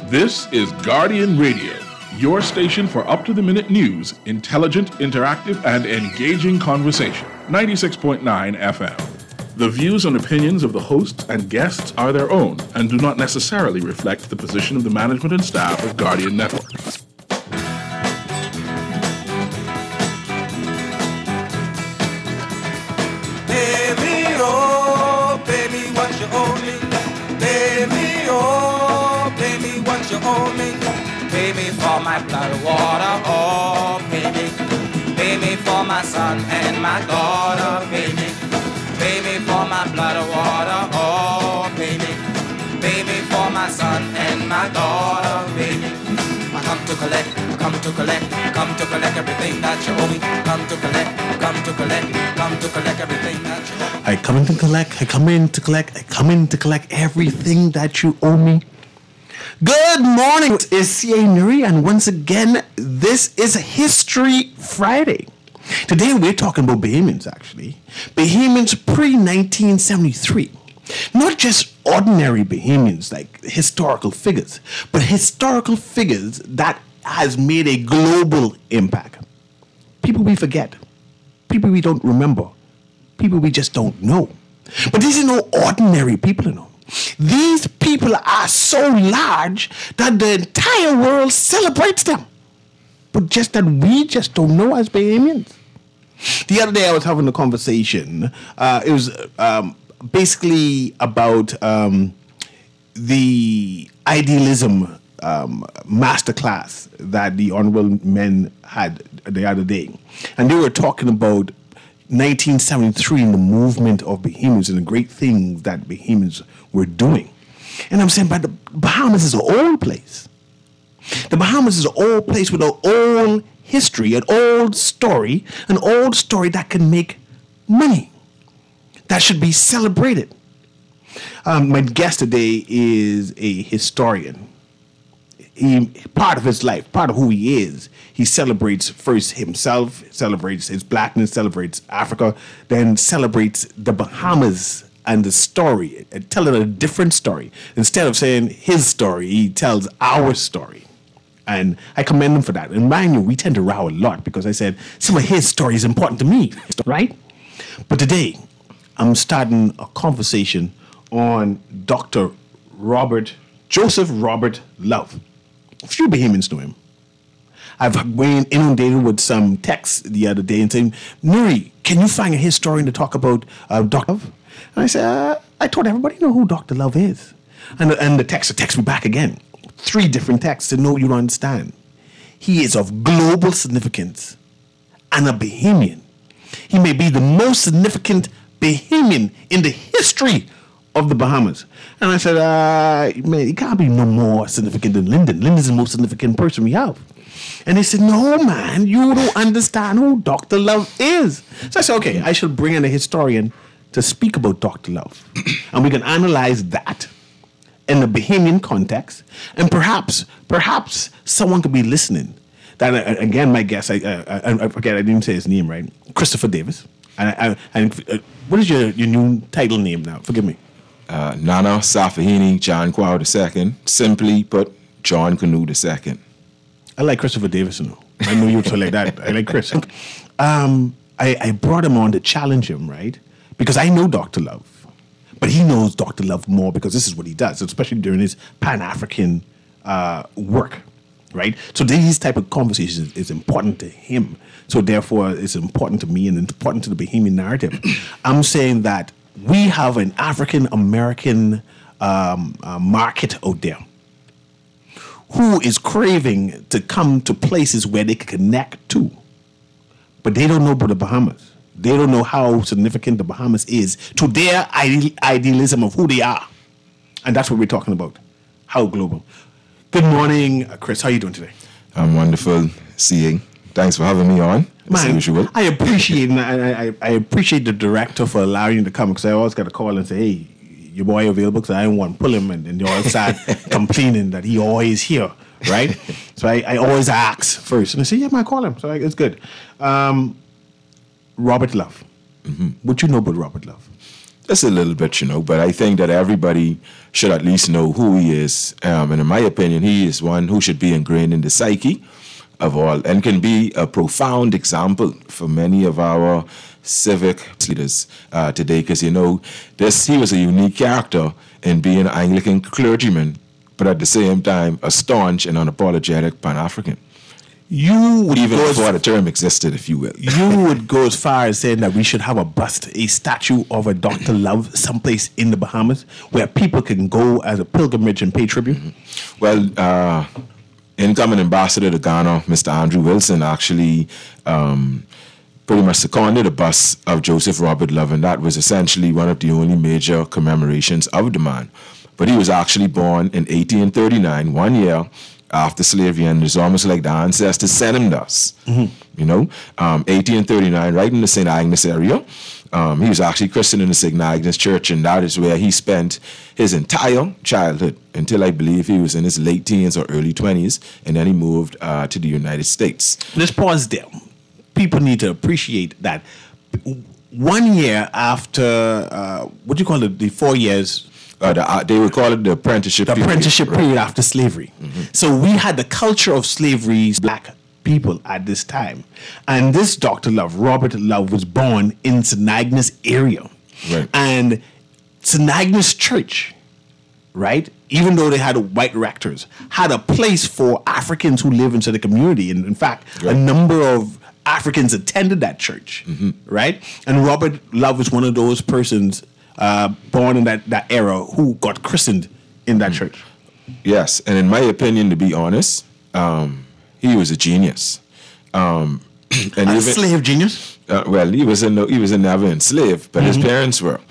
This is Guardian Radio, your station for up-to-the-minute news, intelligent, interactive, and engaging conversation. 96.9 FM. The views and opinions of the hosts and guests are their own and do not necessarily reflect the position of the management and staff of Guardian Network. Baby, oh, baby, what you owe me? Baby, oh, baby, what you owe me? Pay me for my blood, water, oh, pay me. Pay me for my son and my daughter, pay me. Pay me for my blood, water, oh, pay me. Pay me for my son and my daughter, pay me. I come to collect, I come to collect, I come to collect everything that you owe me. Come to collect, come to collect, come to collect everything that you owe me. I come in to collect, I come in to collect, I come in to collect everything that you owe me. Good morning, it's C.A. Nuri, and once again, this is History Friday. Today we're talking about Bahamians, actually. Bahamians pre-1973. Not just ordinary Bahamians, like historical figures, but historical figures that has made a global impact. People we forget. People we don't remember. People we just don't know. But these are no ordinary people, you know. These people are so large that the entire world celebrates them. But just that we just don't know as Bahamians. The other day I was having a conversation. It was basically about the idealism masterclass that the Honorable Men had the other day. And they were talking about 1973 and the movement of Bahamians and the great things that Bahamians were doing. And I'm saying, but the Bahamas is an old place. The Bahamas is an old place with an old history, an old story that can make money, that should be celebrated. My guest today is a historian. Part of his life, part of who he is, he celebrates first himself, celebrates his blackness, celebrates Africa, then celebrates the Bahamas and the story, and telling a different story. Instead of saying his story, he tells our story. And I commend him for that. And mind you, we tend to row a lot because I said some of his story is important to me, right? But today, I'm starting a conversation on Dr. Joseph Robert Love. A few Bahamians know him. I've been inundated with some texts the other day and saying, Nuri, can you find a historian to talk about Dr. Love? And I said, I thought everybody know who Dr. Love is. And the texter texts me back again. 3 different texts to know you don't understand. He is of global significance and a Bahamian. He may be the most significant Bahamian in the history of the Bahamas. And I said, man, he can't be no more significant than Lyndon. Lyndon's the most significant person we have. And they said, no, man, you don't understand who Dr. Love is. So I said, okay, I shall bring in a historian to speak about Dr. Love. And we can analyze that in the Bahamian context. And perhaps someone could be listening. That, again, my guess, I forget, I didn't say his name right. Christopher Davis. And what is your new title name now? Forgive me. Nana Safahini John Quao II. Simply put, John Canoe II. I like Christopher Davis, you know. I knew you would say like that. I like Chris. I brought him on to challenge him, right? Because I know Dr. Love. But he knows Dr. Love more because this is what he does, especially during his Pan-African work, right? So these type of conversations is important to him. So therefore, it's important to me and important to the Bahamian narrative. I'm saying that we have an African-American market out there who is craving to come to places where they can connect to. But they don't know about the Bahamas. They don't know how significant the Bahamas is to their idealism of who they are. And that's what we're talking about. How global. Good morning, Chris. How are you doing today? I'm wonderful, seeing. Thanks for having me on, as usual. I appreciate I appreciate the director for allowing you to come, because I always got to call and say, hey, your boy available? Because I don't want to pull him, and they all start complaining that he always here, right? So I always ask first. And I say, yeah, man, call him. So it's good. Robert Love. Mm-hmm. What you know about Robert Love? Just a little bit, but I think that everybody should at least know who he is. And in my opinion, he is one who should be ingrained in the psyche of all and can be a profound example for many of our civic leaders today. Because, he was a unique character in being an Anglican clergyman, but at the same time, a staunch and unapologetic Pan-African. You would Even go before the term existed, if you will. You would go as far as saying that we should have a statue of a Dr. Love someplace in the Bahamas where people can go as a pilgrimage and pay tribute? Mm-hmm. Well, incoming ambassador to Ghana, Mr. Andrew Wilson, actually pretty much seconded a bust of Joseph Robert Love, and that was essentially one of the only major commemorations of the man. But he was actually born in 1839, 1 year after slavery, and it's almost like the ancestors sent him to us. 1839, right in the St. Agnes area. He was actually christened in the St. Agnes Church, and that is where he spent his entire childhood until I believe he was in his late teens or early 20s, and then he moved to the United States. Let's pause there. People need to appreciate that 1 year after, what do you call it, the 4 years? They would call it the apprenticeship period. The apprenticeship period after slavery. Mm-hmm. So we had the culture of slavery's black people at this time. And this Dr. Love, Robert Love, was born in St. Agnes area. Right. And St. Agnes Church, right, even though they had white rectors, had a place for Africans who live into the community. And in fact, right. A number of Africans attended that church, right? And Robert Love was one of those persons born in that era who got christened in that church. Yes, and in my opinion, to be honest, he was a genius. And a slave genius? Well, he was never enslaved, but his parents were.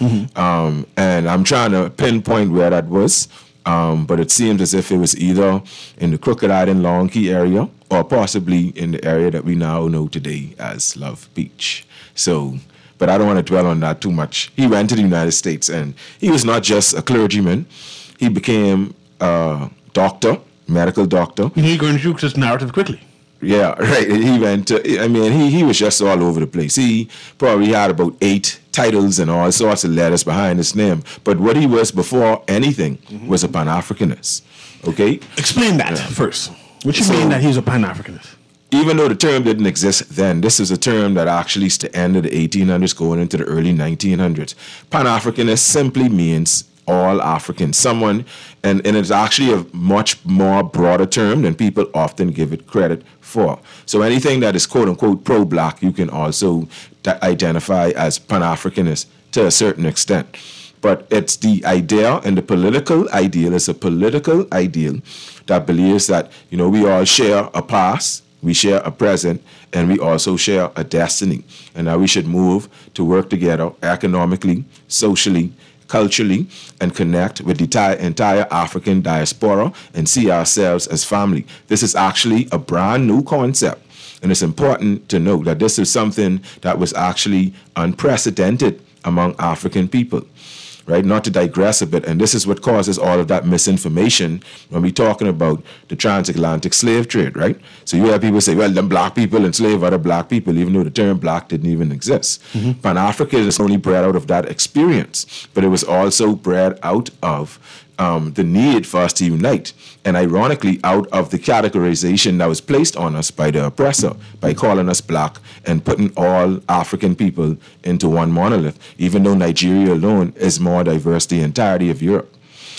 And I'm trying to pinpoint where that was, but it seems as if it was either in the Crooked Island, Long Key area, or possibly in the area that we now know today as Love Beach. So, but I don't want to dwell on that too much. He went to the United States, and he was not just a clergyman. He became a doctor, medical doctor. You're going to shoot this narrative quickly. Yeah, right. He went to, he was just all over the place. He probably had about 8 titles and all sorts of letters behind his name. But what he was before anything was a Pan-Africanist. Okay? Explain that first. What you mean that he's a Pan-Africanist? Even though the term didn't exist then, this is a term that actually to end of the 1800s going into the early 1900s. Pan-Africanist simply means all African, someone, and it's actually a much more broader term than people often give it credit for. So anything that is quote-unquote pro-black, you can also identify as Pan-Africanist to a certain extent. But it's the idea, and the political ideal is a political ideal that believes that, we all share a past, we share a present, and we also share a destiny. And that we should move to work together economically, socially, culturally, and connect with the entire African diaspora and see ourselves as family. This is actually a brand new concept. And it's important to note that this is something that was actually unprecedented among African people. Right, not to digress a bit, and this is what causes all of that misinformation when we're talking about the transatlantic slave trade, right? So you hear people say, well, them black people enslave other black people, even though the term black didn't even exist. Pan-Africa is only bred out of that experience, but it was also bred out of the need for us to unite, and ironically out of the categorization that was placed on us by the oppressor by calling us black and putting all African people into one monolith, even though Nigeria alone is more diverse than the entirety of Europe.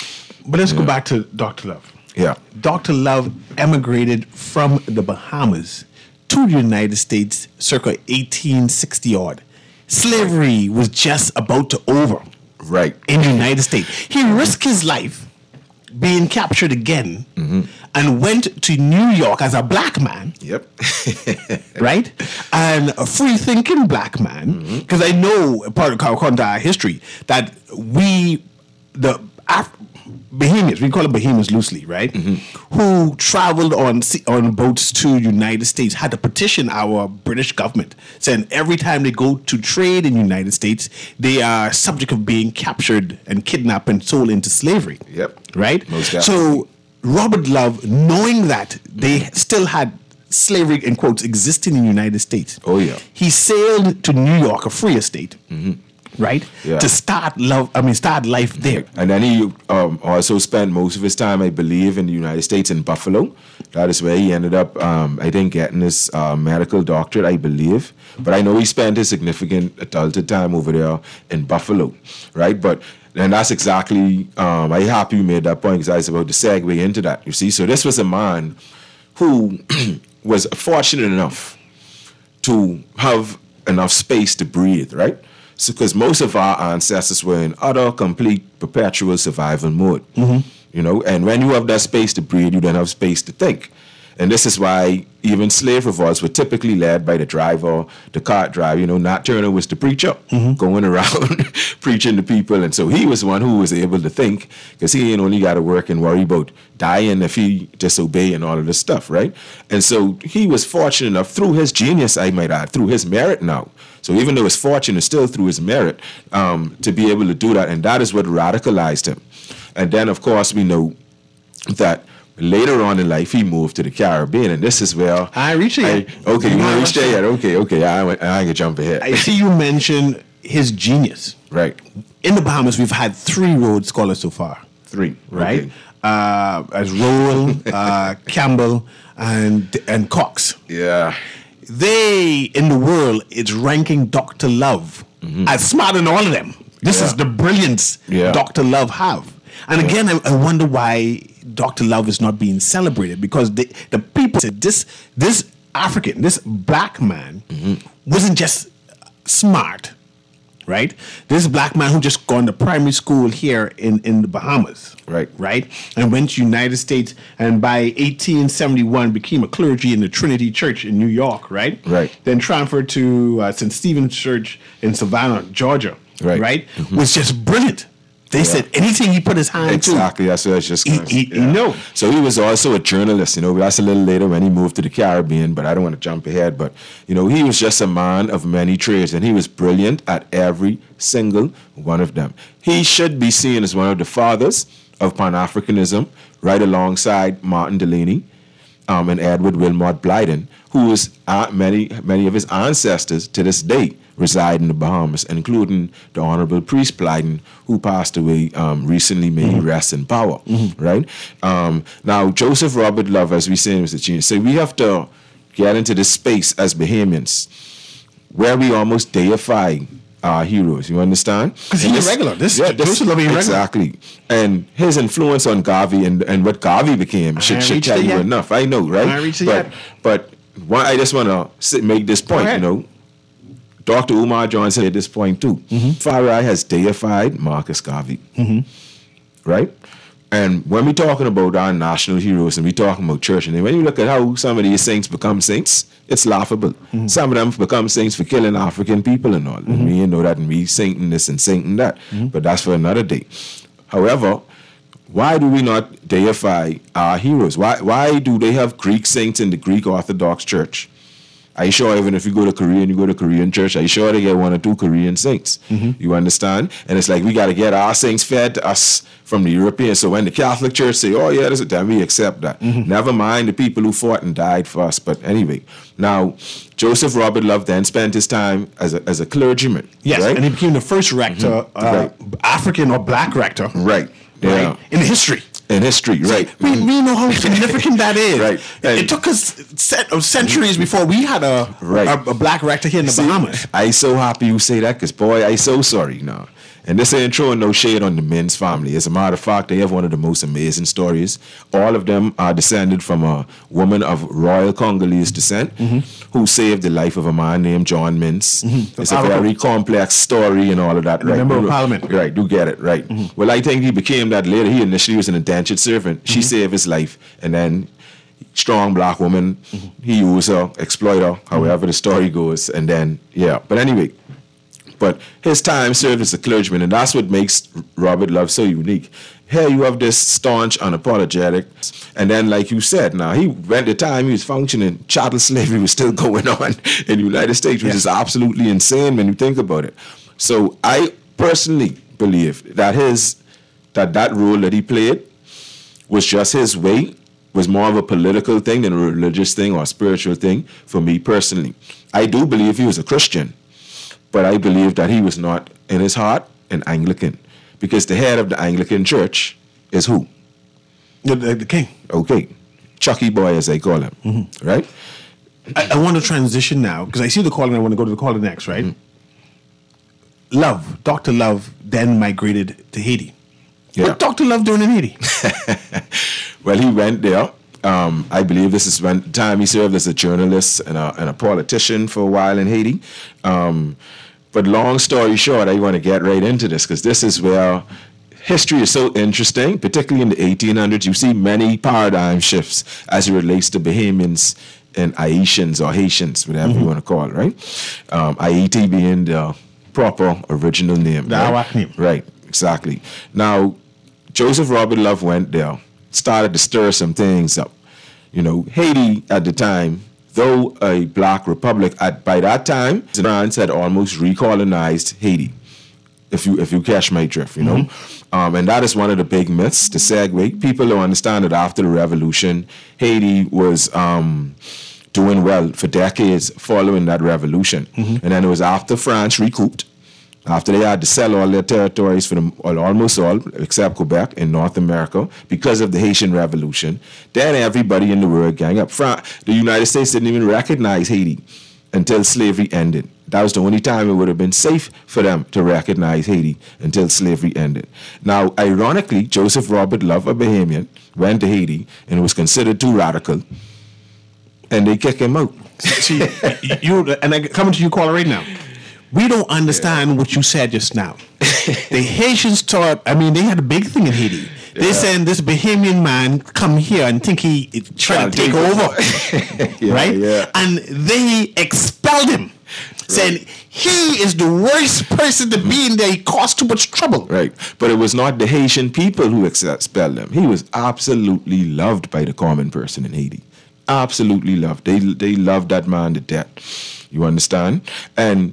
But let's go back to Dr. Love. Yeah. Dr. Love emigrated from the Bahamas to the United States circa 1860 odd. Slavery was just about to over. Right. In the United States. He risked his life being captured again and went to New York as a black man. Yep. Right? And a free-thinking black man. Because I know, part of our history, that Bahamians, we call it Bahamians loosely, right? Who traveled on boats to the United States had to petition our British government, saying every time they go to trade in the United States, they are subject of being captured and kidnapped and sold into slavery. Yep. Right? Most definitely. So Robert Love, knowing that they still had slavery, in quotes, existing in the United States. Oh, yeah. He sailed to New York, a free estate, right? Yeah. To start life there. And then he also spent most of his time, I believe, in the United States in Buffalo. That is where he ended up, I think, getting his medical doctorate, I believe. But I know he spent his significant adulthood time over there in Buffalo, right? But and that's exactly, I'm happy you made that point because I was about to segue into that, you see. So this was a man who was fortunate enough to have enough space to breathe, right? So, because most of our ancestors were in utter, complete, perpetual survival mode, you know. And when you have that space to breathe, you then have space to think. And this is why even slave revolts were typically led by the driver, the cart driver. You know, Nat Turner was the preacher, going around preaching to people. And so he was one who was able to think, because he ain't only got to work and worry about dying if he disobey and all of this stuff, right? And so he was fortunate enough, through his genius, I might add, through his merit now. So even though it's fortunate, still through his merit, to be able to do that. And that is what radicalized him. And then, of course, we know that later on in life, he moved to the Caribbean, and this is where I reached it. Okay, you want to reach there yet? Okay. I ain't gonna jump ahead. I see you mentioned his genius. Right. In the Bahamas, we've had 3 Rhodes Scholars so far. 3, right? Okay. As Rowell, Campbell, and Cox. Yeah. They in the world, it's ranking Dr. Love as smarter than all of them. This is the brilliance Dr. Love have. And again, I wonder why Dr. Love is not being celebrated, because the people said this African, this black man wasn't just smart, right? This black man who just gone to primary school here in the Bahamas, right? And went to United States, and by 1871 became a clergy in the Trinity Church in New York, right? Then transferred to St. Stephen's Church in Savannah, Georgia, right? Was just brilliant. They said anything he put his hand exactly, that's what I was just going to say. He know. So he was also a journalist, you know. That's a little later when he moved to the Caribbean, but I don't want to jump ahead. But, you know, he was just a man of many trades, and he was brilliant at every single one of them. He should be seen as one of the fathers of Pan-Africanism, right alongside Martin Delany and Edward Wilmot Blyden, who was many of his ancestors to this day reside in the Bahamas, including the Honorable Priest Blyden, who passed away recently. May he rest in power, right? Now, Joseph Robert Love, as we say, was a genius. So we have to get into this space as Bahamians, where we almost deify our heroes. You understand? Because he's irregular. Joseph Love irregular. Exactly. And his influence on Garvey and what Garvey became should tell you enough. I know, right? But I just want to make this point, you know. Dr. Umar Johnson at this point too. Farai has deified Marcus Garvey, right? And when we're talking about our national heroes and we're talking about church, and when you look at how some of these saints become saints, it's laughable. Some of them become saints for killing African people and all. And we know that, and we sainting this and sainting that. But that's for another day. However, why do we not deify our heroes? Why do they have Greek saints in the Greek Orthodox Church? Are you sure even if you go to Korea and you go to Korean church, are you sure they get 1 or 2 Korean saints? You understand? And it's like we got to get our saints fed to us from the Europeans. So when the Catholic Church say, oh yeah, then we accept that. Never mind the people who fought and died for us. But anyway, now Joseph Robert Love then spent his time as a clergyman. Yes, right? And he became the first rector, African or black rector. Right. Yeah. In history. In history, right. We know how significant that is. Right. It took us centuries before we had a black rector here in the Bahamas. I so happy you say that, because, boy, I so sorry now. And this ain't throwing no shade on the Men's family. As a matter of fact, they have one of the most amazing stories. All of them are descended from a woman of royal Congolese descent who saved the life of a man named John Mintz. It's a very complex story and all of that. Right? Member of Parliament. Right, do get it, right. Well, I think he became that later. He initially was an indentured servant. She saved his life, and then strong black woman, he used her, exploit her, however the story goes, and then, But anyway, but his time served as a clergyman, and that's what makes Robert Love so unique. Here you have this staunch, unapologetic, and then, like you said, now he went the time he was functioning, chattel slavery was still going on in the United States, which is absolutely insane when you think about it. So I personally believe that that role that he played was just his way, was more of a political thing than a religious thing or a spiritual thing for me personally. I do believe he was a Christian. but I believe that he was not in his heart an Anglican, because the head of the Anglican Church is who? The king. Okay, Chucky Boy, as they call him, right? I want to transition now because I see the caller and I want to go to the caller next, right? Love, Dr. Love then migrated to Haiti. Yeah. What Dr. Love doing in Haiti? Well, he went there. I believe this is when time he served as a journalist and a politician for a while in Haiti. But long story short, I want to get right into this because this is where history is so interesting, particularly in the 1800s. You see many paradigm shifts as it relates to Bahamians and Haitians or Haitians, whatever you want to call it, right? Haiti being the proper original name. The Arawak name. Right, exactly. Now, Joseph Robert Love went there, started to stir some things up. You know, Haiti at the time, though a black republic, by that time, France had almost recolonized Haiti. If you catch my drift, you know. And that is one of the big myths, the segue. People don't understand that after the revolution, Haiti was doing well for decades following that revolution. And then it was after France recouped, after they had to sell all their territories for them, or almost all, except Quebec in North America, because of the Haitian Revolution, then everybody in the world gang up. The United States didn't even recognize Haiti until slavery ended. That was the only time it would have been safe for them to recognize Haiti, until slavery ended. Now, ironically, Joseph Robert Love, a Bahamian, went to Haiti and was considered too radical, and they kicked him out. See, and I coming to you, caller, right now. We don't understand what you said just now. The Haitians thought, I mean, they had a big thing in Haiti. They said this Bahamian man come here and think he is trying to take over, right? Yeah. And they expelled him, saying he is the worst person to be in there. He caused too much trouble. Right. But it was not the Haitian people who expelled him. He was absolutely loved by the common person in Haiti. Absolutely loved. They loved that man to death. You understand? And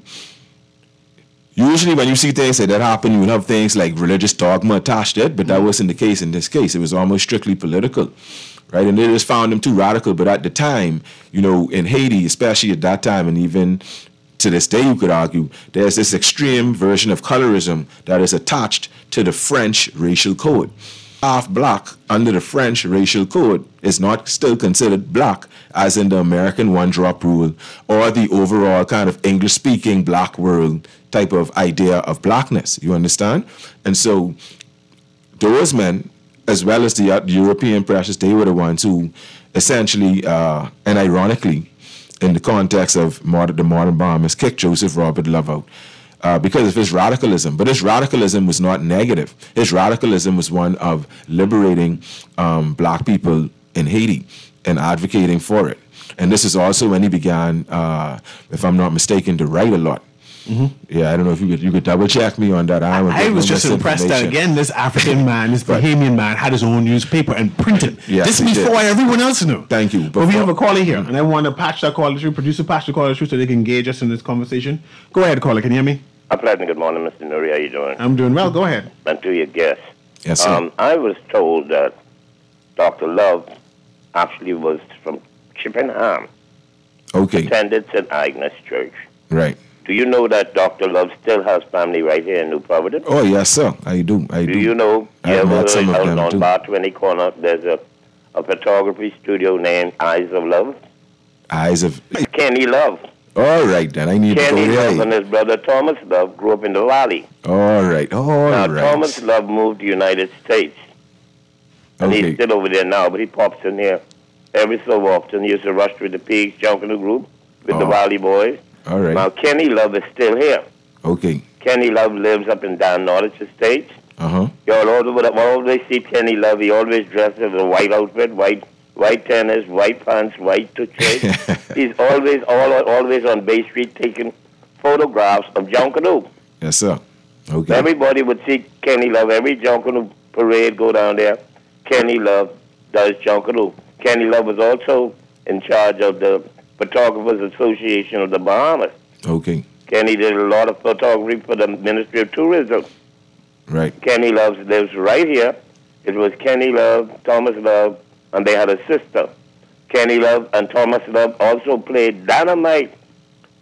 usually when you see things like that happen, you will have things like religious dogma attached to it, but that wasn't the case in this case. It was almost strictly political, right? And they just found him too radical. But at the time, you know, in Haiti, especially at that time, and even to this day, you could argue, there's this extreme version of colorism that is attached to the French racial code. Half black under the French racial code is not still considered black, as in the American one-drop rule or the overall kind of English-speaking black world type of idea of blackness. You understand? And so those men, as well as the European pressures, they were the ones who essentially, and ironically, in the context of the modern bombers, kicked Joseph Robert Love out. Because of his radicalism. But his radicalism was not negative. His radicalism was one of liberating black people in Haiti and advocating for it. And this is also when he began, if I'm not mistaken, to write a lot. Yeah, I don't know if you could double check me on that. I was just impressed that, again, this African man, this Bahamian man, had his own newspaper and printed. Yes, this before everyone else knew. Thank you. But we have a caller here, and I want to patch that caller through, producer patch the caller through so they can engage us in this conversation. Go ahead, caller. Can you hear me? A pleasant good morning, Mr. Nuri. How you doing? I'm doing well. Go ahead. And to your guest. Yes, sir. I was told that Dr. Love actually was from Chippenham. Okay. Attended St. Agnes Church. Right. Do you know that Dr. Love still has family right here in New Providence? Oh, yes, sir. I do. Do you know, I've met some of out them, on too. Bar 20 Corner, there's a photography studio named Eyes of Love? Eyes of... Kenny Love. All right, then. I need Kenny to go Love there. and his brother Thomas Love grew up in the Valley. All right. Now, Thomas Love moved to the United States. And Okay. he's still over there now, but he pops in here every so often. He used to rush through the Peaks, jump in the group with the Valley Boys. All right. Now, Kenny Love is still here. Okay. Kenny Love lives up in Dan Norwich Estates. Uh-huh. You'll always see Kenny Love. He always dressed in a white outfit, white tennis, white pants, white touches. He's always on Bay Street taking photographs of Junkanoo. Yes, sir. Okay. Everybody would see Kenny Love. Every Junkanoo parade go down there. Kenny Love does Junkanoo. Kenny Love was also in charge of the Photographers Association of the Bahamas. Okay. Kenny did a lot of photography for the Ministry of Tourism. Right. Kenny Love lives right here. It was Kenny Love, Thomas Love, and they had a sister. Kenny Love and Thomas Love also played dynamite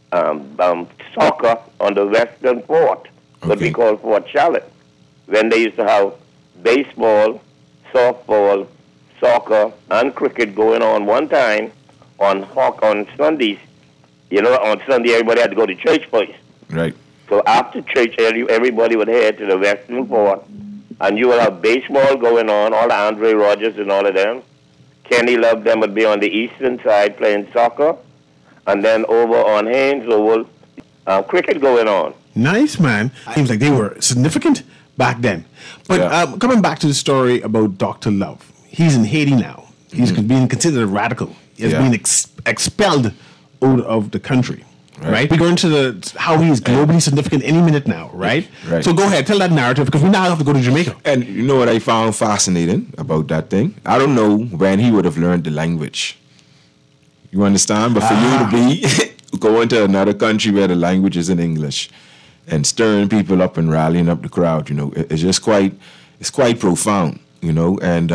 soccer on the western fort, what we call Fort Charlotte, when they used to have baseball, softball, soccer, and cricket going on one time on Sundays. You know, on Sunday everybody had to go to church first. Right. So after church, everybody would head to the western fort, and you will have baseball going on, all the Andre Rogers and all of them. Kenny Love them would be on the eastern side playing soccer, and then over on Haynes Oval, cricket going on. Nice, man. Seems like they were significant back then. But coming back to the story about Dr. Love, he's in Haiti now. He's being considered a radical. He has been expelled out of the country. Right? We go into how he is globally significant any minute now, right? Right. So go ahead, tell that narrative, because we now have to go to Jamaica. And you know what I found fascinating about that thing? I don't know when he would have learned the language. You understand? But for you to be going to another country where the language is in English and stirring people up and rallying up the crowd, you know, it's just quite profound, you know, and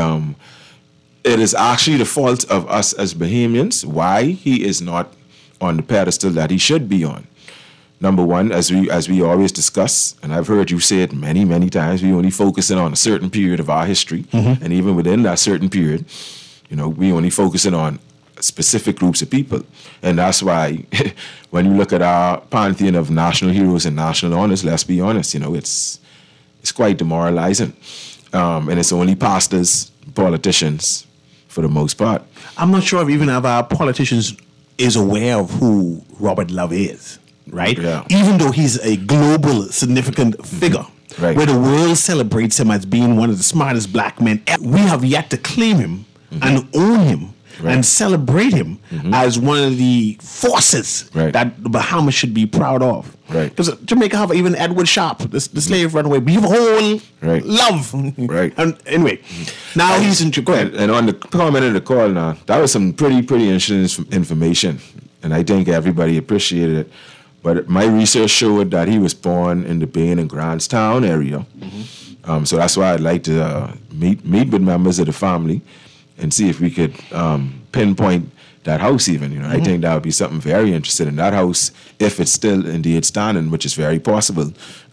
it is actually the fault of us as Bahamians why he is not on the pedestal that he should be on. Number one, as we always discuss, and I've heard you say it many, many times, we only focusing on a certain period of our history, and even within that certain period, you know, we only focusing on specific groups of people. And that's why when you look at our pantheon of national heroes and national honors, let's be honest, you know, it's quite demoralizing. And it's only pastors, politicians, for the most part. I'm not sure if even of our politicians is aware of who Robert Love is, right? Yeah. Even though he's a global significant figure, Right. where the world celebrates him as being one of the smartest black men, we have yet to claim him and own him and celebrate him as one of the forces that the Bahamas should be proud of. Right. Because Jamaica have even Edward Sharp, the slave runaway. We have a whole Love. Right. And anyway, now he's in Japan. And on the comment in the call now, that was some pretty interesting information, and I think everybody appreciated it. But my research showed that he was born in the Bain and Grantstown area. So that's why I'd like to meet with members of the family and see if we could pinpoint that house even. You know, I think that would be something very interesting. In that house, if it's still indeed standing, which is very possible,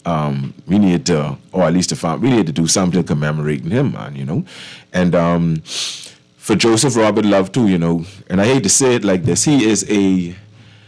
we need to, or at least we need to do something commemorating him, man, you know. And for Joseph Robert Love too, you know, and I hate to say it like this, he is a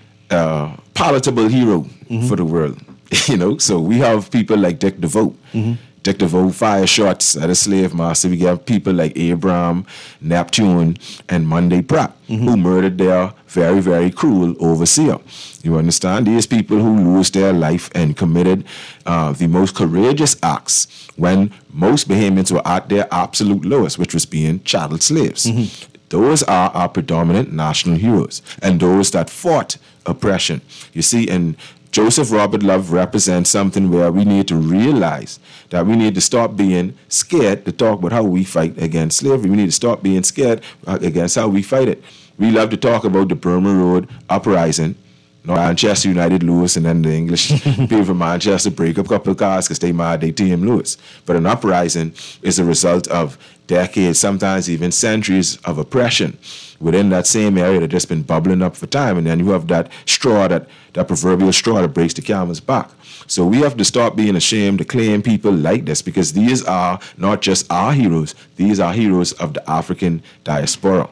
palatable hero for the world, you know. So we have people like Dick DeVoe. Dick DeVoe fire shots at a slave master. We have people like Abraham, Neptune, and Monday Pratt, who murdered their very, very cruel overseer. You understand? These people who lose their life and committed the most courageous acts when most Bahamians were at their absolute lowest, which was being chattel slaves. Those are our predominant national heroes, and those that fought oppression. You see, and Joseph Robert Love represents something where we need to realize that we need to stop being scared to talk about how we fight against slavery. We need to stop being scared against how we fight it. We love to talk about the Burma Road uprising, Manchester United Lewis, and then the English people from Manchester break up a couple of cars because they mad they team Lewis. But an uprising is a result of decades, sometimes even centuries of oppression within that same area that just been bubbling up for time. And then you have that straw, that proverbial straw that breaks the camel's back. So we have to stop being ashamed to claim people like this, because these are not just our heroes, these are heroes of the African diaspora.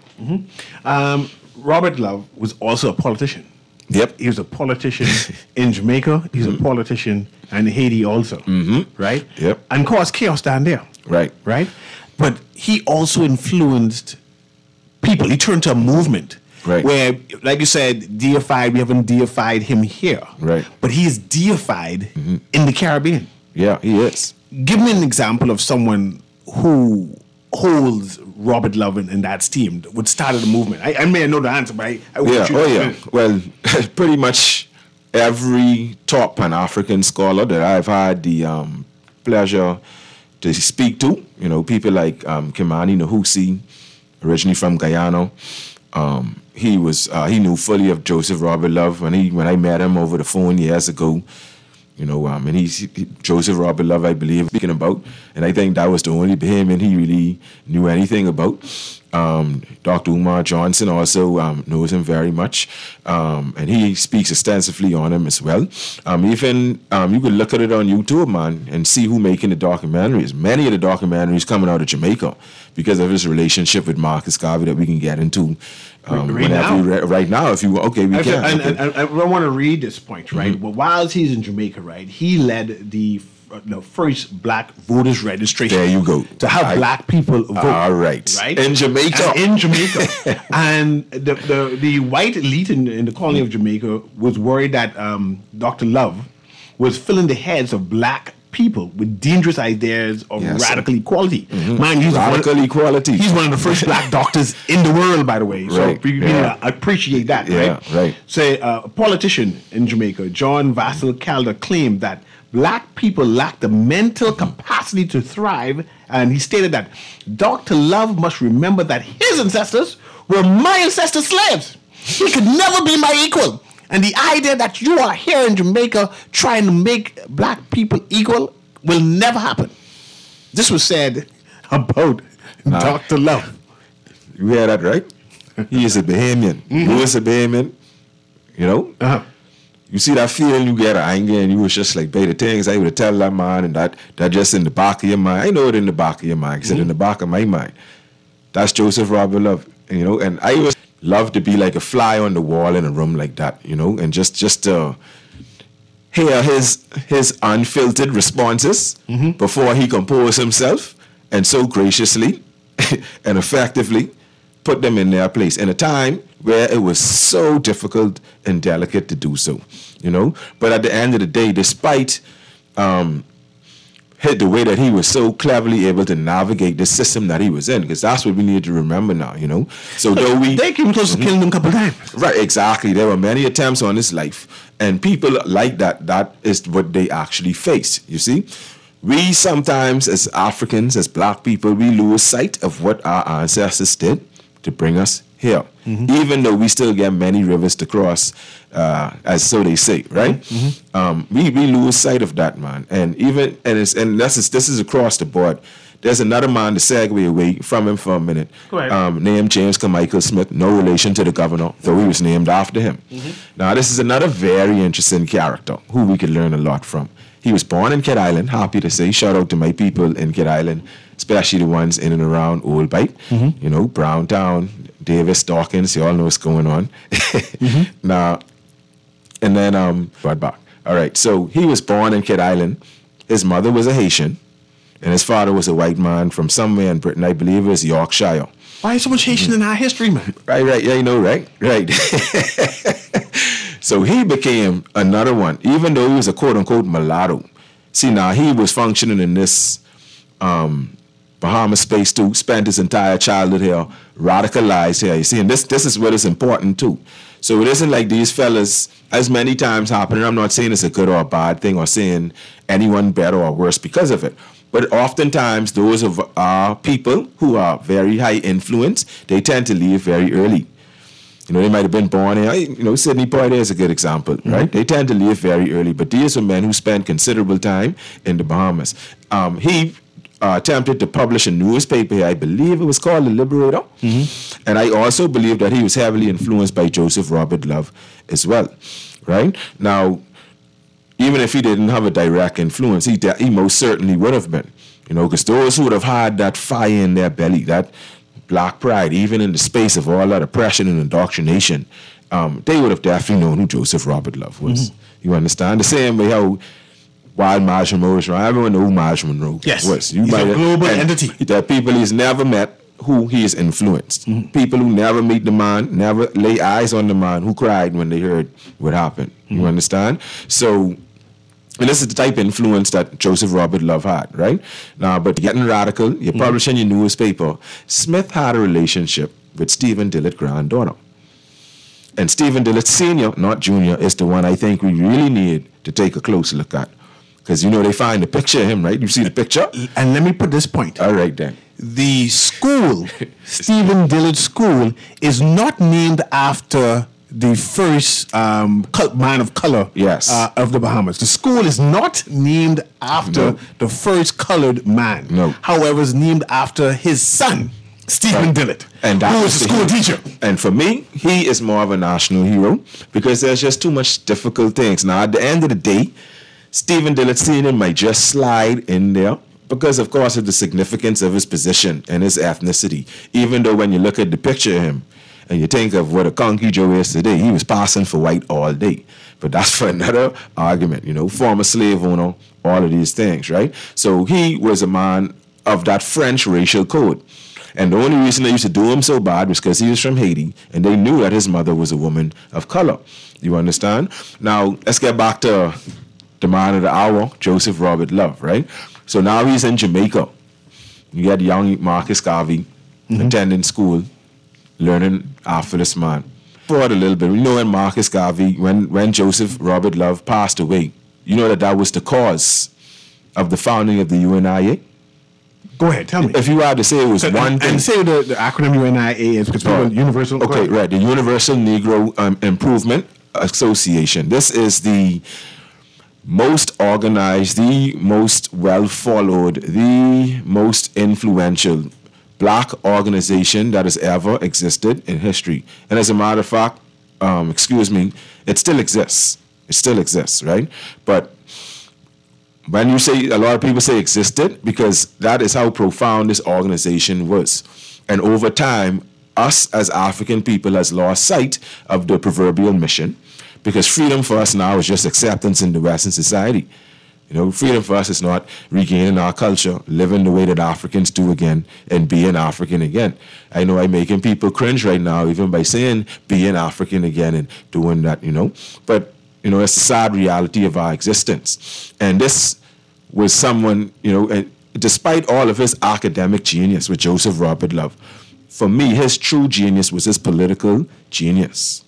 Robert Love was also a politician. Yep. He was a politician in Jamaica. He's a politician in Haiti also. Right? Yep. And caused chaos down there. Right. Right? But he also influenced people. He turned to a movement. Right. Where, like you said, deified, we haven't deified him here. Right. But he is deified in the Caribbean. Yeah, he is. Give me an example of someone who holds Robert Love in that esteem, would start the movement. I may know the answer, but I want you to... Well, pretty much every top Pan-African scholar that I've had the pleasure to speak to, you know, people like Kimani Nahusi, originally from Guyana. He knew fully of Joseph Robert Love when I met him over the phone years ago. You know, and he's Joseph Robert Love, I believe, speaking about, and I think that was the only Bahamian he really knew anything about. Dr. Umar Johnson also knows him very much, and he speaks extensively on him as well. Even you can look at it on YouTube, man, and see who making the documentaries. Many of the documentaries coming out of Jamaica because of his relationship with Marcus Garvey that we can get into right now. If you okay, we can. And I want to read this point, right? Well, while he's in Jamaica, right, he led the first black voters registration. There you go. To have black people vote. All right. In Jamaica. And the white elite in the colony of Jamaica was worried that Dr. Love was filling the heads of black people with dangerous ideas of radical equality. Man, equality. He's one of the first black doctors in the world, by the way. So we appreciate that, right? Right. So a politician in Jamaica, John Vassell Calder, claimed that black people lack the mental capacity to thrive, and he stated that Dr. Love must remember that his ancestors were my ancestors' slaves. He could never be my equal. And the idea that you are here in Jamaica trying to make black people equal will never happen. This was said about Dr. Love. You hear that, right? He is a Bahamian. He was a Bahamian, you know? You see that feeling you get angry and you was just like, baby, the things I would tell that man and that just in the back of your mind. I know it in the back of your mind. He said in the back of my mind. That's Joseph Robert Love, you know, and I was love to be like a fly on the wall in a room like that, you know, and just to hear his unfiltered responses before he composed himself and so graciously and effectively put them in their place in a time where it was so difficult and delicate to do so, you know. But at the end of the day, despite the way that he was so cleverly able to navigate the system that he was in, because that's what we need to remember now, you know. So though they came close to killing him a couple of times. Right, exactly. There were many attempts on his life, and people like that is what they actually face, you see. We sometimes, as Africans, as black people, we lose sight of what our ancestors did to bring us here, even though we still get many rivers to cross, as so they say, right? We lose sight of that, man, and this is across the board. There's another man to segue away from him for a minute, named James Carmichael Smith, no relation to the governor, though he was named after him. Now, this is another very interesting character who we could learn a lot from. He was born in Kid Island, happy to say. Shout out to my people in Kid Island, especially the ones in and around Old Bite, you know, Browntown, Davis, Dawkins, you all know what's going on. Now, and then, brought back. All right, so he was born in Kid Island. His mother was a Haitian, and his father was a white man from somewhere in Britain. I believe it was Yorkshire. Why is so much Haitian in our history, man? Right, yeah, you know, right. So he became another one, even though he was a quote-unquote mulatto. See, now he was functioning in this Bahamas space too, spent his entire childhood here, radicalized here, you see, and this is what is important too. So it isn't like these fellas, as many times happen, and I'm not saying it's a good or a bad thing or saying anyone better or worse because of it, but oftentimes those of our people who are very high influence, they tend to leave very early. You know, they might have been born here. You know, Sidney Poitier is a good example, right? They tend to leave very early, but these are men who spend considerable time in the Bahamas. He attempted to publish a newspaper here. I believe it was called The Liberator. And I also believe that he was heavily influenced by Joseph Robert Love as well, right? Now, even if he didn't have a direct influence, he most certainly would have been, you know, because those who would have had that fire in their belly, that black pride, even in the space of all that oppression and indoctrination, they would have definitely known who Joseph Robert Love was. You understand? The same way how Wild Marsh Monroe was around. Everyone knew who Marsh Monroe was. He's a global entity. There are people he's never met who he has influenced. People who never meet the man, never lay eyes on the man, who cried when they heard what happened. You understand? So, and this is the type of influence that Joseph Robert Love had, right? Now, but getting radical, you're publishing your newspaper. Smith had a relationship with Stephen Dillard, granddaughter. And Stephen Dillard Sr., not Jr., is the one I think we really need to take a close look at. Because, you know, they find a picture of him, right? You see the picture? And let me put this point. All right, then. The school, Stephen Dillard School, is not named after the first man of color of the Bahamas. The school is not named after the first colored man. No. However, it's named after his son, Stephen Dillett, and that who was a school teacher. And for me, he is more of a national hero because there's just too much difficult things. Now, at the end of the day, Stephen Dillett Sr. might just slide in there because, of course, of the significance of his position and his ethnicity. Even though when you look at the picture of him and you think of what a Conky Joe is today, he was passing for white all day. But that's for another argument, former slave owner, all of these things, right? So he was a man of that French racial code. And the only reason they used to do him so bad was because he was from Haiti, and they knew that his mother was a woman of color. You understand? Now, let's get back to the man of the hour, Joseph Robert Love, right? So now he's in Jamaica. You got young Marcus Garvey attending school, learning after this man. Forward a little bit, when Marcus Garvey, when Joseph Robert Love passed away, you know that was the cause of the founding of the UNIA? Go ahead, tell me. If you had to say it was one thing. And say the acronym UNIA is because people Universal. Okay, right. The Universal Negro Improvement Association. This is the most organized, the most well-followed, the most influential black organization that has ever existed in history. And as a matter of fact, it still exists. It still exists, right? But when you say, a lot of people say existed because that is how profound this organization was. And over time, us as African people has lost sight of the proverbial mission because freedom for us now is just acceptance in the Western society. Freedom for us is not regaining our culture, living the way that Africans do again, and being African again. I know I'm making people cringe right now, even by saying being African again and doing that, But, it's the sad reality of our existence. And this was someone, and despite all of his academic genius with Joseph Robert Love, for me, his true genius was his political genius.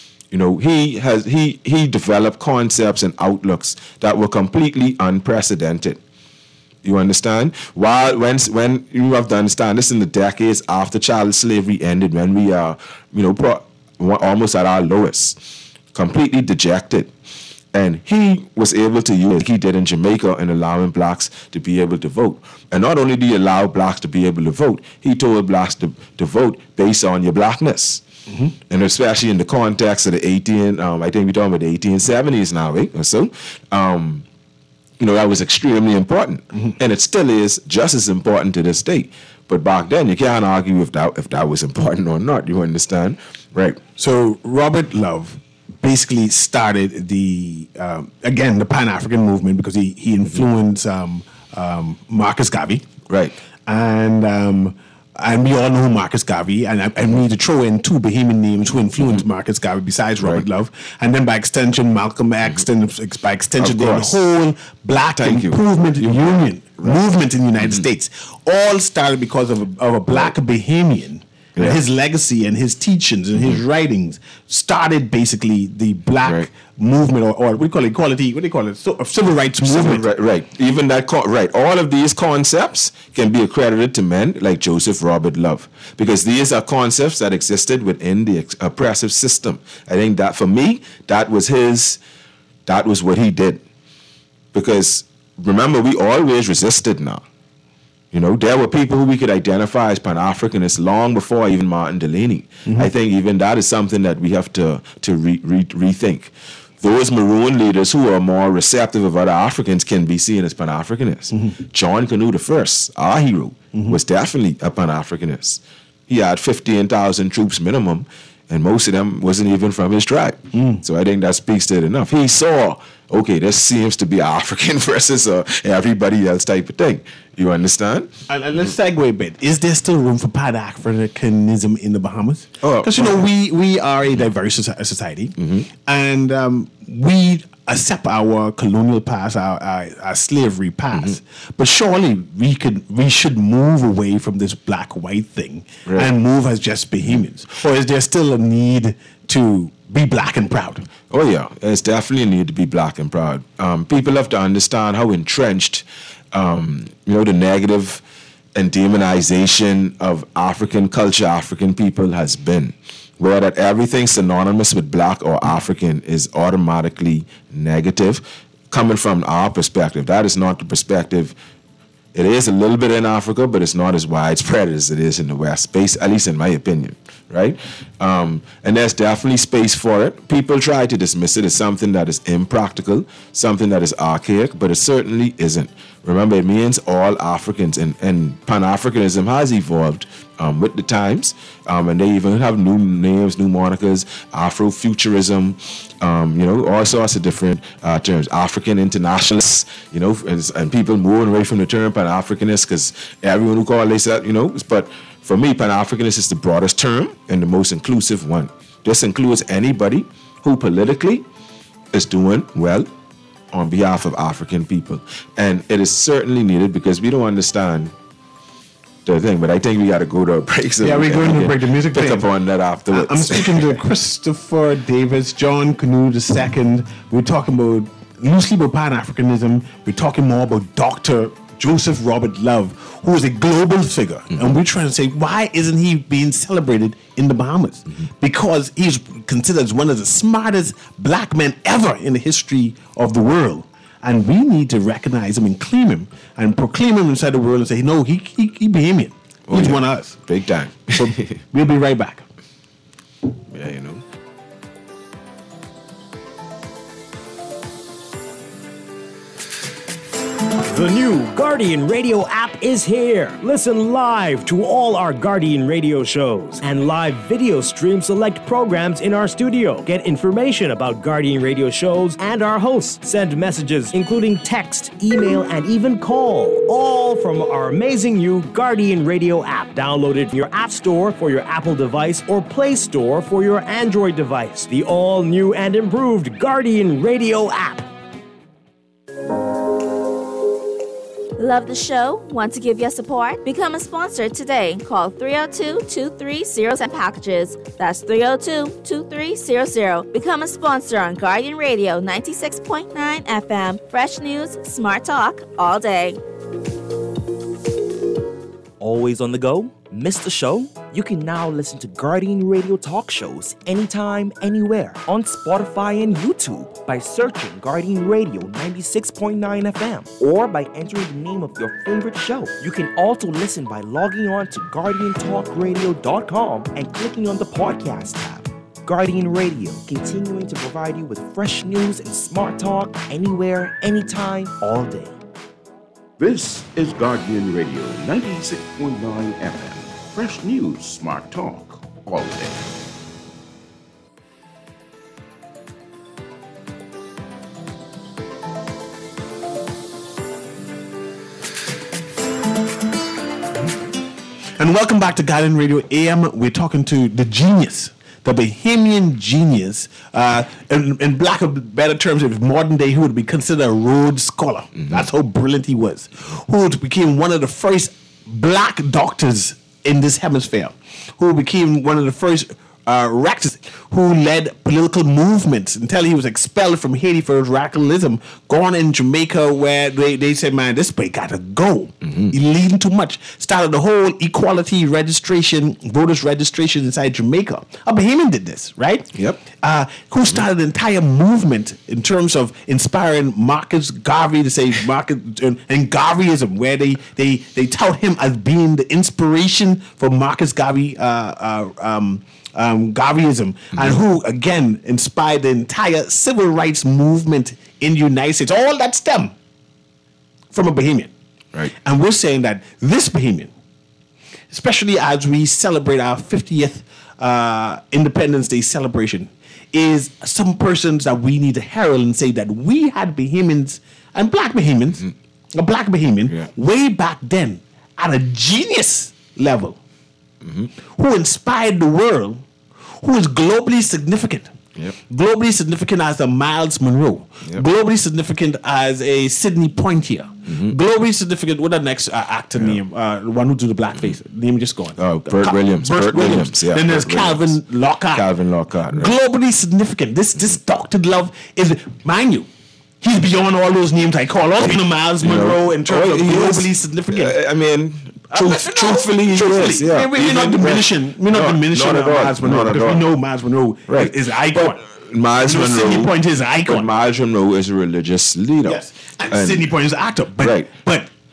He developed concepts and outlooks that were completely unprecedented. You understand? When you have to understand, this in the decades after child slavery ended, when we are, almost at our lowest, completely dejected. And he was able to use what he did in Jamaica in allowing blacks to be able to vote. And not only did he allow blacks to be able to vote, he told blacks to vote based on your blackness. Mm-hmm. And especially in the context of the I think we're talking about the 1870s now, right? Or so. That was extremely important. Mm-hmm. And it still is just as important to this day. But back then, you can't argue if that was important or not. You understand? Right. So Robert Love basically started the Pan-African movement because he influenced Marcus Garvey. Right. And we all know who Marcus Garvey, and we need to throw in two Bahamian names who influenced Marcus Garvey besides Robert Love, and then by extension Malcolm X, and by extension the whole Black Improvement Union movement in the United States all started because of a Black Bahamian. Yeah. His legacy and his teachings and his writings started basically the Black movement, or what do you call it? Equality? What do you call it? Civil rights movement. Right. Even that. Right. All of these concepts can be accredited to men like Joseph Robert Love because these are concepts that existed within the oppressive system. I think that for me, that was what he did. Because remember, we always resisted now. There were people who we could identify as Pan-Africanists long before even Martin Delany. Mm-hmm. I think even that is something that we have to rethink. Those Maroon leaders who are more receptive of other Africans can be seen as Pan-Africanists. Mm-hmm. John Canute I, our hero, was definitely a Pan-Africanist. He had 15,000 troops minimum, and most of them wasn't even from his tribe. So I think that speaks to it enough. He saw, okay, this seems to be African versus everybody else type of thing. You understand? And let's segue a bit. Is there still room for Pan-Africanism in the Bahamas? Because, we are a diverse society, and we accept our colonial past, our slavery past. But surely we should move away from this black-white thing and move as just Bahamians. Or is there still a need to be black and proud? Oh, yeah. There's definitely a need to be black and proud. People have to understand how entrenched the negative and demonization of African culture, African people has been, where that everything synonymous with black or African is automatically negative, coming from our perspective. That is not the perspective It is a little bit in Africa, but it's not as widespread as it is in the West, at least in my opinion, right? And there's definitely space for it. People try to dismiss it as something that is impractical, something that is archaic, but it certainly isn't. Remember, it means all Africans, and Pan-Africanism has evolved with the times, and they even have new names, new monikers, Afrofuturism, all sorts of different terms. African internationalists, and people moving away from the term Pan-Africanist because everyone who calls themselves, but for me, Pan-Africanist is the broadest term and the most inclusive one. This includes anybody who politically is doing well on behalf of African people. And it is certainly needed because we don't understand the thing, but I think we got to go to a break. So we're going to break the music. Pick up on that afterwards. I'm speaking to Christopher Davis, John Canoe II. We're talking about loosely about Pan-Africanism. We're talking more about Dr. Joseph Robert Love, who is a global figure. And we're trying to say, why isn't he being celebrated in the Bahamas? Because he's considered as one of the smartest black men ever in the history of the world. And we need to recognize him and claim him and proclaim him inside the world and say, no, he Bahamian. He's one of us. Big time. So we'll be right back. Yeah, The new Guardian Radio app is here. Listen live to all our Guardian Radio shows and live video stream select programs in our studio. Get information about Guardian Radio shows and our hosts. Send messages, including text, email, and even call. All from our amazing new Guardian Radio app. Download it from your App Store for your Apple device or Play Store for your Android device. The all-new and improved Guardian Radio app. Love the show? Want to give your support? Become a sponsor today. Call 302-2300 packages. That's 302-2300. Become a sponsor on Guardian Radio 96.9 FM. Fresh news, smart talk, all day. Always on the go? Missed the show? You can now listen to Guardian Radio talk shows anytime, anywhere on Spotify and YouTube by searching Guardian Radio 96.9 FM or by entering the name of your favorite show. You can also listen by logging on to GuardianTalkRadio.com and clicking on the podcast tab. Guardian Radio, continuing to provide you with fresh news and smart talk anywhere, anytime, all day. This is Guardian Radio 96.9 FM. Fresh news, smart talk, all day. And welcome back to Guardian Radio AM. We're talking to the genius, the Bahamian genius, in black or better terms, if modern day, who would be considered a Rhodes Scholar. That's how brilliant he was. Who became one of the first black doctors in this hemisphere, who became one of the first rectors who led political movements until he was expelled from Haiti for his radicalism, gone in Jamaica where they said, man, this boy gotta go. He's leading too much. Started the whole equality registration, voters registration inside Jamaica. A Bahamian did this, right? Yep. Who started an entire movement in terms of inspiring Marcus Garvey to say Marcus and Garveyism, where they tout him as being the inspiration for Marcus Garvey Garveyism, and who again inspired the entire civil rights movement in the United States. All that stem from a Bahamian. Right. And we're saying that this Bahamian, especially as we celebrate our 50th Independence Day celebration, is some persons that we need to herald and say that we had Bahamians and black Bahamians, a black Bahamian, way back then at a genius level, who inspired the world, who is globally significant. Globally significant as a Miles Monroe. Globally significant as a Sidney Poitier. Globally significant, what the next actor name? The one who do the blackface. Name just going. Oh, Burt Williams. Burt Williams. Yeah, then there's Burt Calvin Williams. Lockhart. Calvin Lockhart. Right. Globally significant. This Dr. Love is, mind you, he's beyond all those names I call. Also, Miles Monroe in terms of globally significant. I mean, truthfully, yes, yeah. We're not diminishing. We're not diminishing Miles Monroe because we know Miles Monroe is an icon. Miles Monroe. Sidney Poitier is an icon. But Miles Monroe is a religious leader. Yes, and Sidney Poitier is an actor. But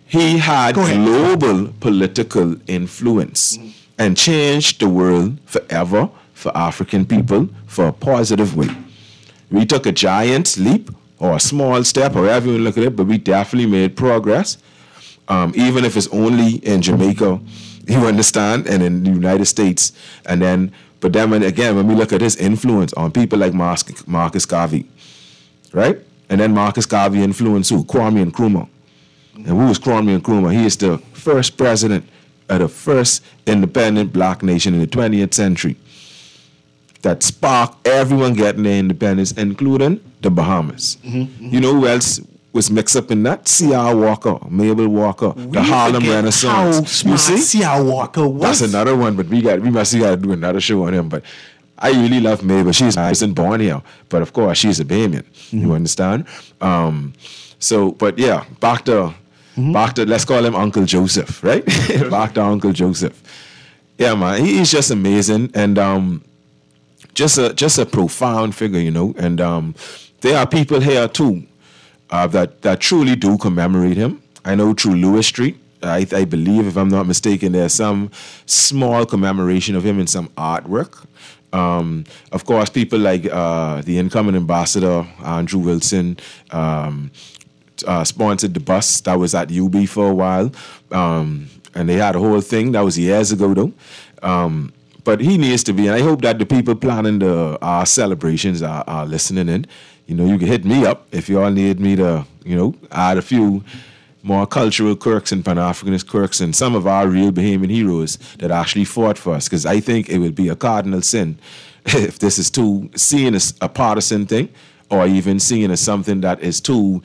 he had global political influence and changed the world forever for African people for a positive way. We took a giant leap or a small step, however you look at it, but we definitely made progress. Even if it's only in Jamaica, you understand, and in the United States. And then, but then when we look at his influence on people like Marcus Garvey, right? And then Marcus Garvey influenced who? Kwame Nkrumah. And who was Kwame Nkrumah? He is the first president of the first independent black nation in the 20th century that sparked everyone getting their independence, including the Bahamas. You know who else was mixed up in that? C.R. Walker, Mabel Walker, the Harlem Renaissance. How smart C.R. Walker was. That's another one, but we must do another show on him. But I really love Mabel. She's born here, but of course she's a Bahamian. You understand? But yeah, back to let's call him Uncle Joseph, right? Back to Uncle Joseph. Yeah, man, he's just amazing and just a profound figure, you know. And there are people here too that truly do commemorate him. I know through Lewis Street, I believe, if I'm not mistaken, there's some small commemoration of him in some artwork. Of course, people like the incoming ambassador, Andrew Wilson, sponsored the bus that was at UB for a while. And they had a whole thing. That was years ago, though. But he needs to be, and I hope that the people planning our celebrations are listening in. You know, you can hit me up if you all need me to, you know, add a few more cultural quirks and Pan-Africanist quirks and some of our real Bahamian heroes that actually fought for us. Because I think it would be a cardinal sin if this is too seen as a partisan thing or even seen as something that is too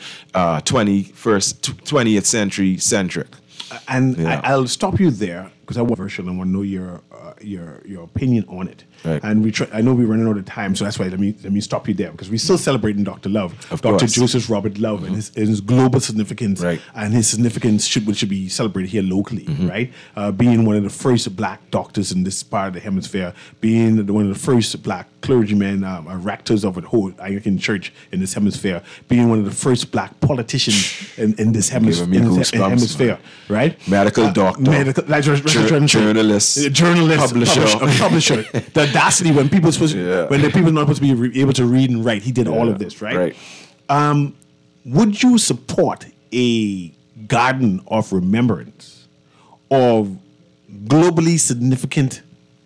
20th century centric. And yeah. I'll stop you there because I want to know your opinion on it. Right. And I know we're running out of time, so that's why let me stop you there because we're still celebrating Dr. Love, Dr. Joseph Robert Love, and his global significance, right. And his significance should be celebrated here locally, right? Being one of the first black doctors in this part of the hemisphere, being one of the first black clergymen, rectors of a whole Anglican church in this hemisphere, being one of the first black politicians in this hemisphere, right? Medical doctor, journalist, publisher. The audacity when people when the people not supposed to be able to read and write, he did all of this, right? Would you support a garden of remembrance of globally significant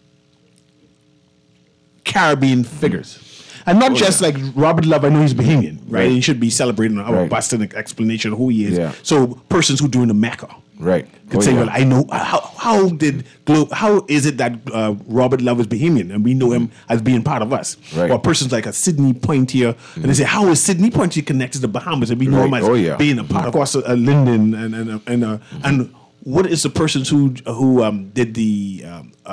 Caribbean figures? And not just like Robert Love, I know he's Bahamian, right? He should be celebrating our Boston explanation of who he is. Yeah. So persons who doing the Mecca. Right. Could say, well, I know how is it that Robert Love is Bahamian and we know him as being part of us? Right. Or persons like a Sidney Poitier, and they say, how is Sidney Poitier connected to Bahamas and we know him as being a part of course, Lyndon and what is the persons who did the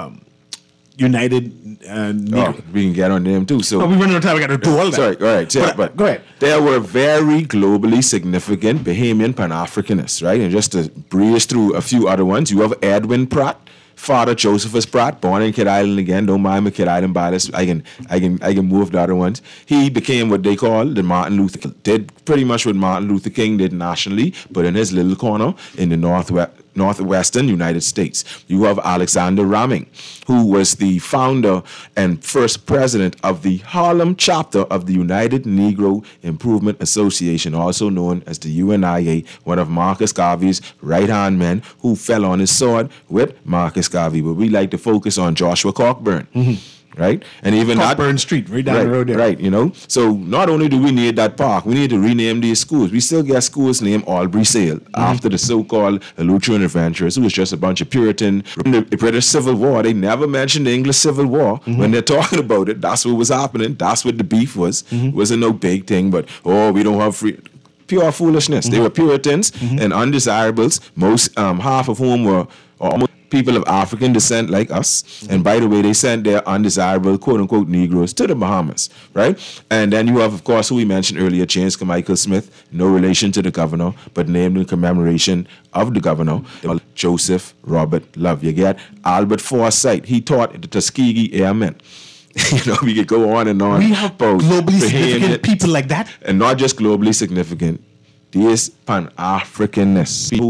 United we can get on them too. So we running out of time. We got to do all that. Sorry, all right. Yeah, but go ahead. There were very globally significant Bahamian Pan-Africanists, right? And just to breeze through a few other ones, you have Edwin Pratt, Father Josephus Pratt, born in Kid Island again. Don't mind me, Kid Island bias. I can move the other ones. He became what they call the Martin Luther King. Did pretty much what Martin Luther King did nationally, but in his little corner in the northwestern United States. You have Alexander Raming, who was the founder and first president of the Harlem chapter of the United Negro Improvement Association, also known as the UNIA, one of Marcus Garvey's right-hand men who fell on his sword with Marcus Garvey. But we like to focus on Joshua Cockburn. Right? And even Cockburn Street, right down the road there. Right, you know. So not only do we need that park, we need to rename these schools. We still get schools named Albury Sale after the so-called Lutheran adventurers, who was just a bunch of Puritan. In the British Civil War, they never mentioned the English Civil War. When they're talking about it, that's what was happening. That's what the beef was. It wasn't no big thing, but, we don't have free... Pure foolishness. They were Puritans and undesirables, most half of whom were almost people of African descent like us. And by the way, they sent their undesirable, quote-unquote, Negroes to the Bahamas, right? And then you have, of course, who we mentioned earlier, James Carmichael Smith, no relation to the governor, but named in commemoration of the governor, Joseph Robert Love. You get Albert Forsyth. He taught the Tuskegee Airmen. We could go on and on. We have globally significant people like that. And not just globally significant. These Pan-Africanists, people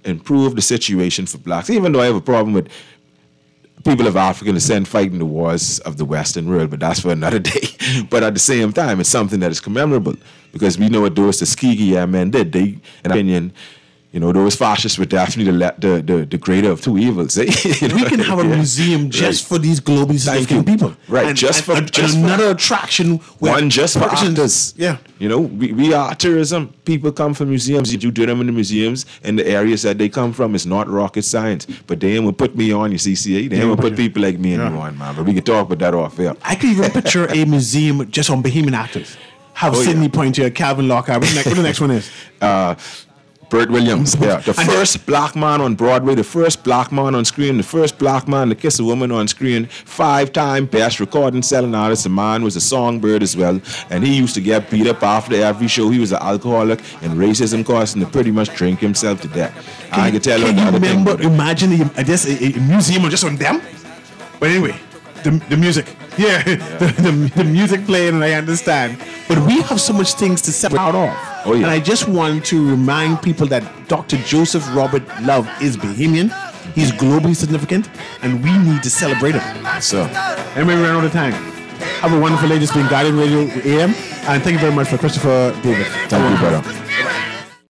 improve the situation for blacks, even though I have a problem with people of African descent fighting the wars of the Western world, but that's for another day. But at the same time, it's something that is commemorable because we know what those Tuskegee men did. They, in my opinion, you know, those fascists were definitely the greater of two evils. Eh? We can have a museum just for these globally significant people. Right, and, just for another attraction. One just for actors. Yeah. You know, we are tourism. People come from museums. You do them in the museums in the areas that they come from. It's not rocket science. But they ain't gonna put me on, you see, CA. They ain't gonna put people like me in you on, man. But we can talk about that off air. I could even picture a museum just on Bahamian actors. Have Sidney Poitier, Calvin Lockhart. What the next one is? Burt Williams, yeah. The first black man on Broadway, the first black man on screen, the first black man to kiss a woman on screen, 5-time best recording selling artist. The man was a songbird as well, and he used to get beat up after every show. He was an alcoholic, and racism caused him to pretty much drink himself to death. I can tell you another thing. Imagine a museum just on them? But anyway, the music. Yeah, the music playing, and I understand. But we have so much things to separate out of. Oh, yeah. And I just want to remind people that Dr. Joseph Robert Love is Bahamian. He's globally significant, and we need to celebrate him. So, anyway, we ran out of time. Have a wonderful day. This has been Guardian Radio AM, and thank you very much for Christopher Davis. Thank you, brother.